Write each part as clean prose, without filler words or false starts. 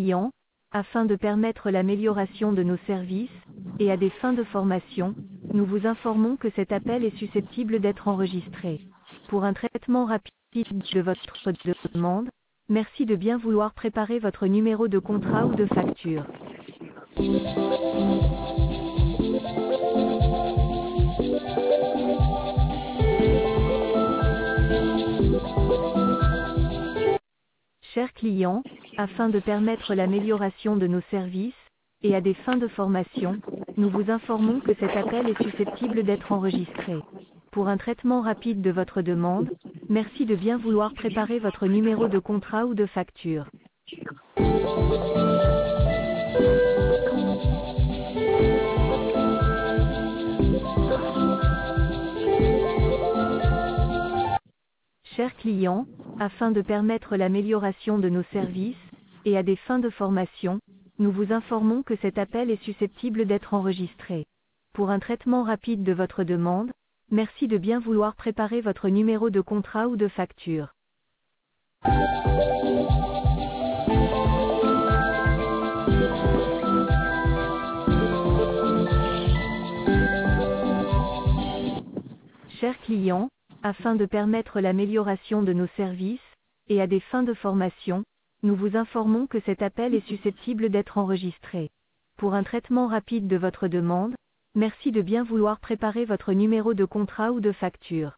client, afin de permettre l'amélioration de nos services, et à des fins de formation, nous vous informons que cet appel est susceptible d'être enregistré. Pour un traitement rapide de votre demande, merci de bien vouloir préparer votre numéro de contrat ou de facture. Chers clients, afin de permettre l'amélioration de nos services, et à des fins de formation, nous vous informons que cet appel est susceptible d'être enregistré. Pour un traitement rapide de votre demande, merci de bien vouloir préparer votre numéro de contrat ou de facture. Chers clients, afin de permettre l'amélioration de nos services, et à des fins de formation, nous vous informons que cet appel est susceptible d'être enregistré. Pour un traitement rapide de votre demande, merci de bien vouloir préparer votre numéro de contrat ou de facture. Chers clients, afin de permettre l'amélioration de nos services, et à des fins de formation, nous vous informons que cet appel est susceptible d'être enregistré. Pour un traitement rapide de votre demande, merci de bien vouloir préparer votre numéro de contrat ou de facture.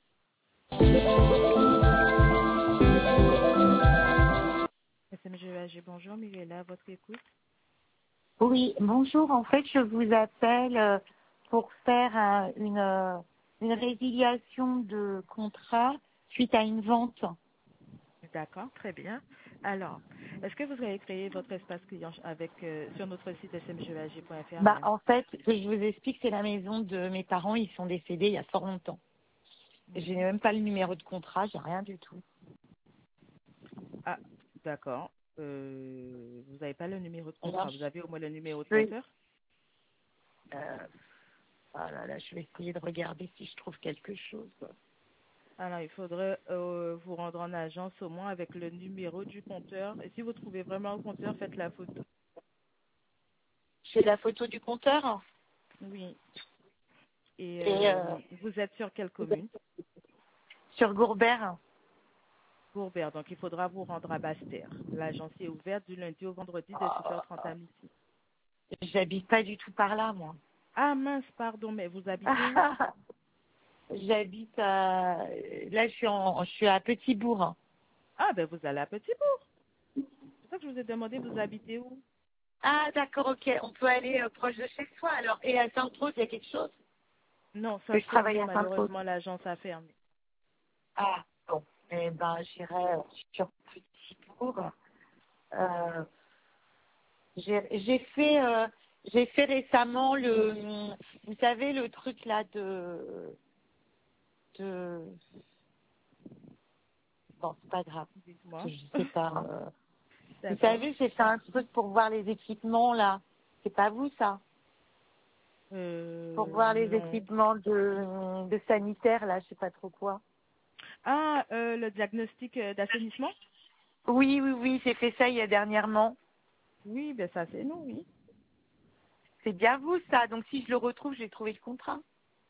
SMGEAG, bonjour, Miguel, à votre écoute. Oui, bonjour. En fait, je vous appelle pour faire une résiliation de contrat suite à une vente. D'accord, très bien. Alors, est-ce que vous avez créé votre espace client sur notre site smgeag.fr? En fait, je vous explique, c'est la maison de mes parents. Ils sont décédés il y a fort longtemps. Je n'ai même pas le numéro de contrat, j'ai rien du tout. Ah, d'accord. Vous n'avez pas le numéro de contrat. Alors, vous avez au moins le numéro de oui. compteur? Je vais essayer de regarder si je trouve quelque chose. Alors, il faudrait vous rendre en agence au moins avec le numéro du compteur. Et si vous trouvez vraiment le compteur, faites la photo. J'ai la photo du compteur. Oui. Et vous êtes sur quelle commune? Sur Gourbert. Gourbert. Donc, il faudra vous rendre à Basse-Terre. L'agence est ouverte du lundi au vendredi de 6h30 à midi. J'habite pas du tout par là, moi. Ah mince, pardon, mais vous habitez où? J'habite là, je suis à Petit-Bourg. Ah ben vous allez à Petit-Bourg. C'est ça que je vous ai demandé, vous habitez où? Ah d'accord, ok. On peut aller proche de chez soi alors. Et à Sainte-Rose, il y a quelque chose? Non, ça Que je travaille ferme. à Sainte-Rose. Malheureusement, l'agence a fermé. Ah bon. Eh ben j'irai sur Petit-Bourg. J'ai fait récemment vous savez le truc là de bon c'est pas grave. Dites-moi. Je sais pas. Vous savez, j'ai fait un truc pour voir les équipements là. C'est pas vous ça? Pour voir les Non. équipements de sanitaire là, je sais pas trop quoi. Ah, le diagnostic d'assainissement? Oui, j'ai fait ça il y a dernièrement. Oui, ben ça c'est nous, oui. C'est bien vous ça. Donc si je le retrouve, j'ai trouvé le contrat.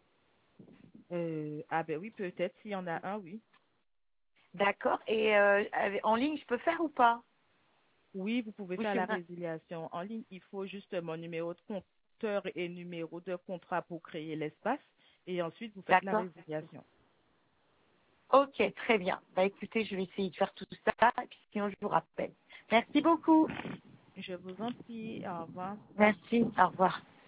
Ah ben oui, peut-être s'il y en a un, oui. D'accord. Et en ligne, je peux faire ou pas? Oui, vous pouvez faire la résiliation en ligne. Il faut juste mon numéro de compteur et numéro de contrat pour créer l'espace. Et ensuite, vous faites la résiliation. Ok, très bien. Écoutez, je vais essayer de faire tout ça, et puis sinon je vous rappelle. Merci beaucoup. Je vous en prie. Au revoir. Merci, au revoir.